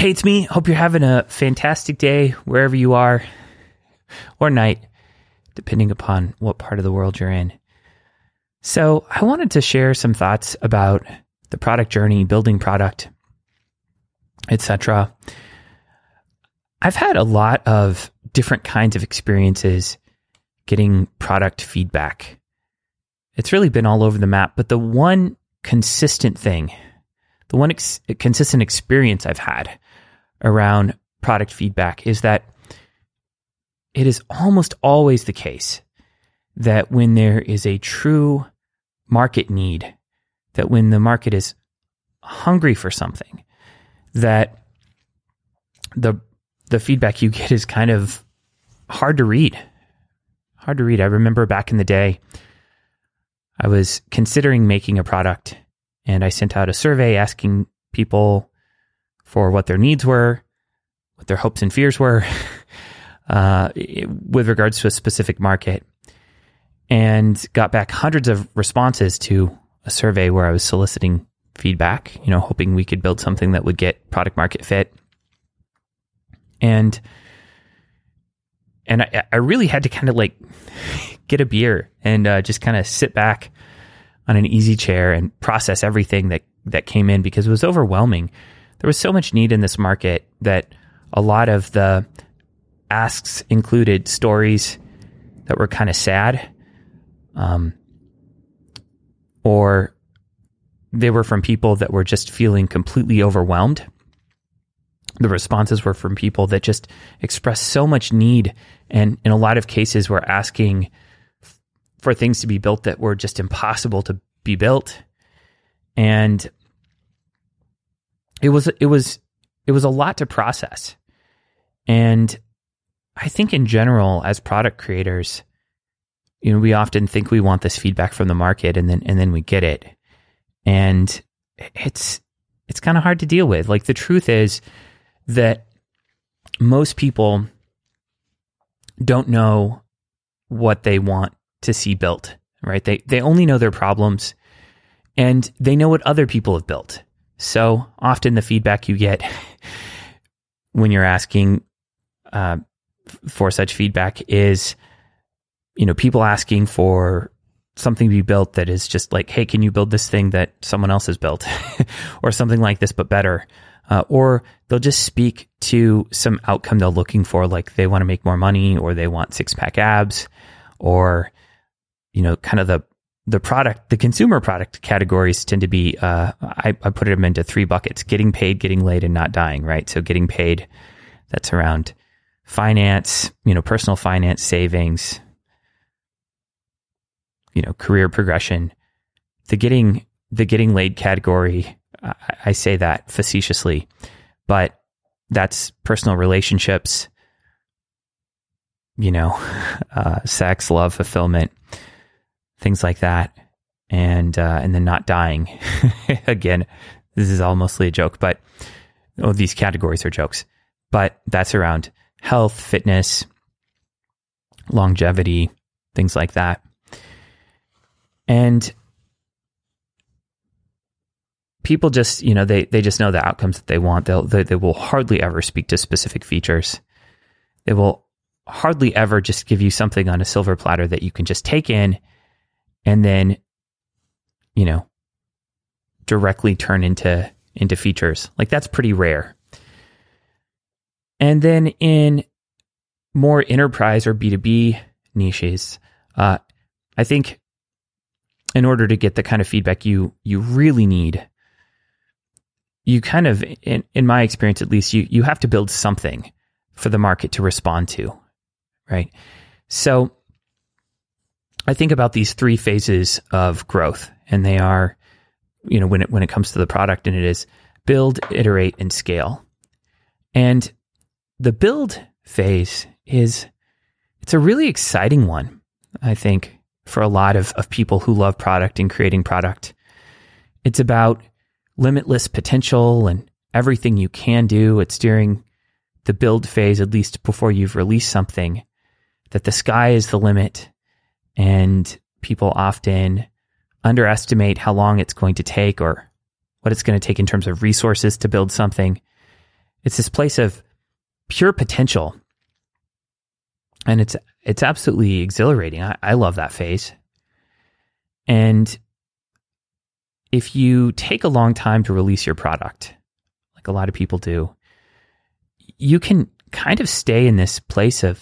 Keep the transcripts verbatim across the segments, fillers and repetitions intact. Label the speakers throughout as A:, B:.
A: Hey, it's me. Hope you're having a fantastic day wherever you are, or night, depending upon what part of the world you're in. So I wanted to share some thoughts about the product journey, building product, et cetera. I've had a lot of different kinds of experiences getting product feedback. It's really been all over the map, but the one consistent thing, the one ex- consistent experience I've had around product feedback is that it is almost always the case that when there is a true market need, that when the market is hungry for something, that the the feedback you get is kind of hard to read. Hard to read. I remember back in the day, I was considering making a product, and I sent out a survey asking people for what their needs were, what their hopes and fears were, uh, with regards to a specific market, and got back hundreds of responses to a survey where I was soliciting feedback, you know, hoping we could build something that would get product market fit. And and I, I really had to kind of like get a beer and uh, just kind of sit back on an easy chair and process everything that, that came in, because it was overwhelming. There was so much need in this market that a lot of the asks included stories that were kind of sad, um, or they were from people that were just feeling completely overwhelmed. The responses were from people that just expressed so much need, and in a lot of cases were asking f- for things to be built that were just impossible to be built. And it was it was it was a lot to process. And I think in general, as product creators, you know, we often think we want this feedback from the market, and then and then we get it, and it's it's kind of hard to deal with. Like, the truth is that most people don't know what they want to see built, right? They they only know their problems, and they know what other people have built. So often the feedback you get when you're asking uh, for such feedback is, you know, people asking for something to be built that is just like, hey, can you build this thing that someone else has built or something like this, but better? Uh, or they'll just speak to some outcome they're looking for, like they want to make more money, or they want six pack abs, or, you know, kind of the, the product, the consumer product categories tend to be, uh, I, I put them into three buckets: getting paid, getting laid, and not dying, right? So getting paid, that's around finance, you know, personal finance, savings, you know, career progression. The getting, the getting laid category, I, I say that facetiously, but that's personal relationships, you know, uh, sex, love, fulfillment, things like that. And, uh, and then not dying. Again, this is all mostly a joke, but oh, these categories are jokes, but that's around health, fitness, longevity, things like that. And people just, you know, they, they just know the outcomes that they want. They'll, they, they will hardly ever speak to specific features. They will hardly ever just give you something on a silver platter that you can just take in and then, you know, directly turn into, into features. Like, that's pretty rare. And then in more enterprise or B two B niches, uh, I think in order to get the kind of feedback you, you really need, you kind of, in, in my experience at least, you, you have to build something for the market to respond to, right? So I think about these three phases of growth, and they are, you know, when it, when it comes to the product, and it is build, iterate, and scale. And the build phase is, it's a really exciting one, I think, for a lot of, of people who love product and creating product. It's about limitless potential and everything you can do. It's during the build phase, at least before you've released something, that the sky is the limit, and people often underestimate how long it's going to take, or what it's going to take in terms of resources to build something. it's this place of pure potential. And it's it's absolutely exhilarating. I, I love that phase. And if you take a long time to release your product, like a lot of people do, you can kind of stay in this place of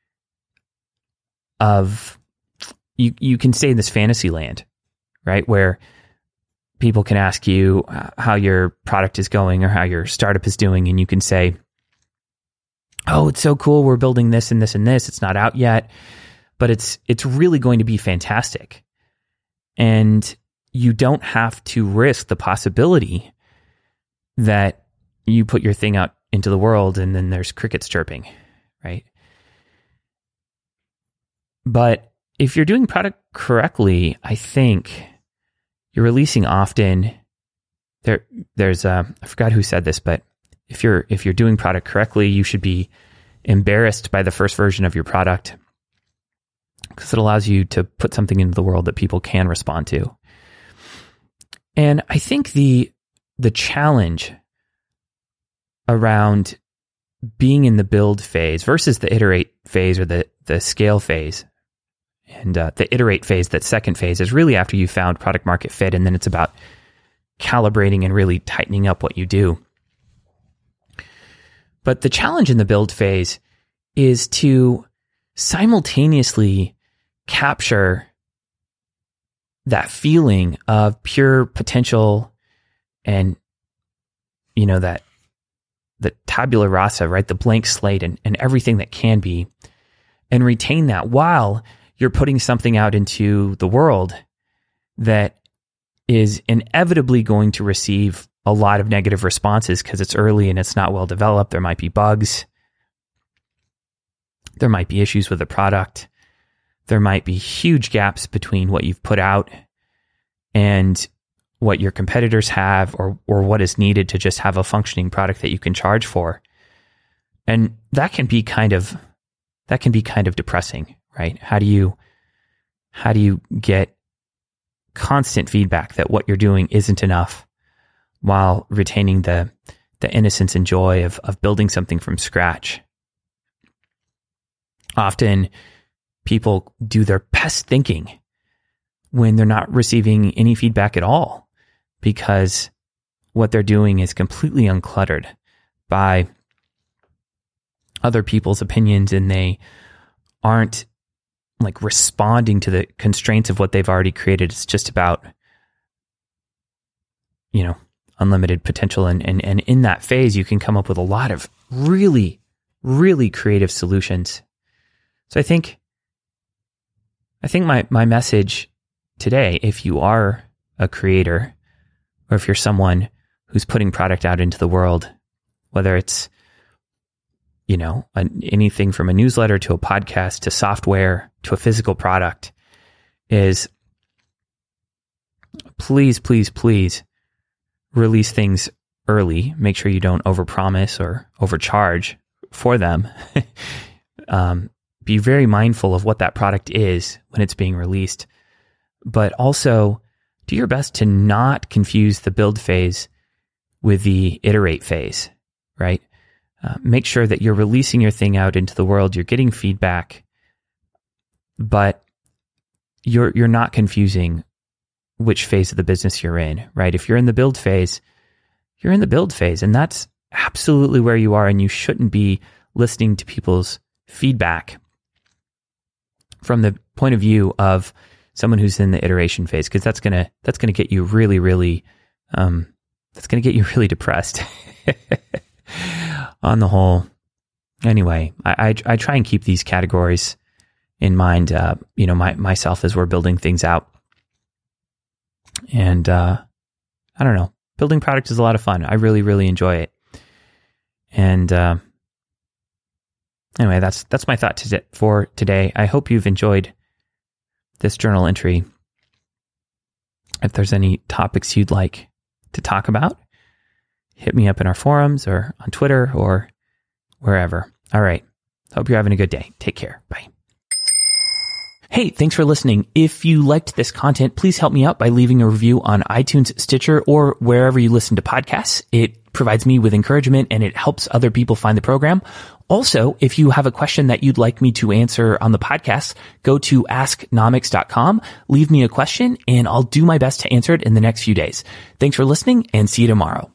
A: of you you can stay in this fantasy land, right? Where people can ask you how your product is going or how your startup is doing, and you can say, oh, it's so cool, we're building this and this and this. It's not out yet, but it's it's really going to be fantastic. And you don't have to risk the possibility that you put your thing out into the world and then there's crickets chirping, right? But if you're doing product correctly, I think you're releasing often. There, there's a, I forgot who said this, but if you're if you're doing product correctly, you should be embarrassed by the first version of your product, because it allows you to put something into the world that people can respond to. And I think the the challenge around being in the build phase versus the iterate phase or the the scale phase, and uh, the iterate phase, that second phase, is really after you found product market fit, and then it's about calibrating and really tightening up what you do. But the challenge in the build phase is to simultaneously capture that feeling of pure potential and, you know, that the tabula rasa, right? The blank slate and, and everything that can be, and retain that while you're putting something out into the world that is inevitably going to receive a lot of negative responses because it's early and it's not well developed. There might be bugs. There might be issues with the product. There might be huge gaps between what you've put out and what your competitors have, or or what is needed to just have a functioning product that you can charge for. And that can be kind of that can be kind of depressing, right? How do you how do you get constant feedback that what you're doing isn't enough while retaining the the innocence and joy of of building something from scratch? Often people do their best thinking when they're not receiving any feedback at all, because what they're doing is completely uncluttered by other people's opinions, and they aren't like responding to the constraints of what they've already created. It's just about, you know, unlimited potential. And, and, and in that phase, you can come up with a lot of really, really creative solutions. So I think, I think my, my message today, if you are a creator, or if you're someone who's putting product out into the world, whether it's, you know, an, anything from a newsletter to a podcast to software to a physical product, is please, please, please release things early. Make sure you don't overpromise or overcharge for them. um, be very mindful of what that product is when it's being released, but also do your best to not confuse the build phase with the iterate phase, right? Uh, make sure that you're releasing your thing out into the world, you're getting feedback, but you're you're not confusing which phase of the business you're in, right? If you're in the build phase, you're in the build phase, and that's absolutely where you are, and you shouldn't be listening to people's feedback from the point of view of someone who's in the iteration phase, because that's gonna that's gonna get you really, really, um, that's gonna get you really depressed. On the whole, anyway, I, I I try and keep these categories in mind. Uh, you know, my myself as we're building things out, and uh, I don't know, building product is a lot of fun. I really, really enjoy it. And uh, anyway, that's that's my thought to, for today. I hope you've enjoyed this journal entry. If there's any topics you'd like to talk about, hit me up in our forums or on Twitter or wherever. All right. Hope you're having a good day. Take care. Bye. Hey, thanks for listening. If you liked this content, please help me out by leaving a review on iTunes, Stitcher, or wherever you listen to podcasts. It provides me with encouragement and it helps other people find the program. Also, if you have a question that you'd like me to answer on the podcast, go to ask nomics dot com, leave me a question, and I'll do my best to answer it in the next few days. Thanks for listening and see you tomorrow.